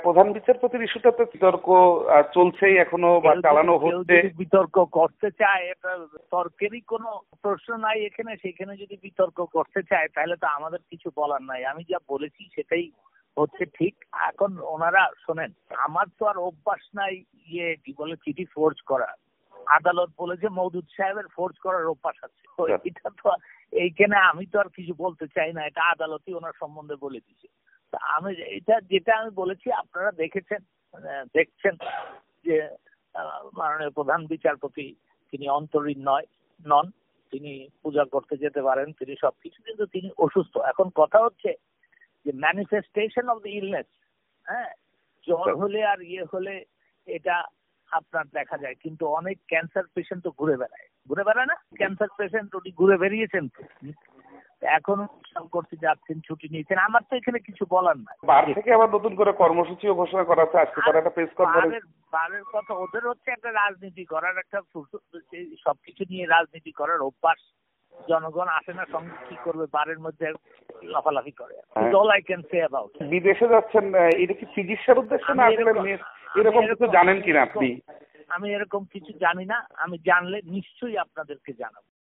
প্রধান বিচারপতির ইস্যুটা তো বিতর্ক চলছেই এখনো বা চালানো হচ্ছে। বিতর্ক করতে চায়, এটা তর্কেরই কোনো প্রশ্ন নাই এখানে। সেখানে যদি বিতর্ক করতে চায় তাহলে তো আমাদের কিছু বলার নাই। আমি যা বলেছি সেটাই হচ্ছে ঠিক। এখন ওনারা শোনেন, আমার তো আর অভ্যাস নাই কি বলে চিঠি ফোর্জ করা। আদালত বলেছে মওদুদ সাহেবের ফোর্জ করার অভ্যাস আছে। এটা তো এইখানে আমি তো আর কিছু বলতে চাই না, এটা আদালতই ওনার সম্বন্ধে বলে দিছে। আমি যেটা আমি বলেছি আপনারা দেখছেন যে মাননীয় প্রধান বিচারপতি তিনি অন্তরীণ নন, তিনি পূজা করতে যেতে পারেন, তিনি সবকিছু, কিন্তু তিনি অসুস্থ। এখন কথা হচ্ছে যে ম্যানিফেস্টেশন অফ দ্য ইলনেস, হ্যাঁ, জ্বর হলে আর হলে এটা আপনার দেখা যায়, কিন্তু অনেক ক্যান্সার পেশেন্ট তো ঘুরে বেড়ায় না, ক্যান্সার পেশেন্ট উনি ঘুরে বেরিয়েছেন তো, এখন করতে যাচ্ছেন, ছুটি নিয়েছেন। আমার তো এখানে কিছু বলার নাই। বার থেকে আবার নতুন করে কর্মসূচিও ঘোষণা করা আছে, আজকে তারা একটা প্রেস কনফারেন্স। বারের কথা, ওদের হচ্ছে একটা রাজনীতি করার, একটা সবকিছু নিয়ে রাজনীতি করার অভ্যাস। জনগণ আসে না, সঙ্গে কি করবে, বারের মধ্যে লাফালাফি করে। All I can say about. বিদেশে যাচ্ছেন, এটা কি চিকিৎসার উদ্দেশ্যে না এরকম কিছু জানেন কিনা আপনি? আমি এরকম কিছু জানি না, আমি জানলে নিশ্চয়ই আপনাদেরকে জানাবো।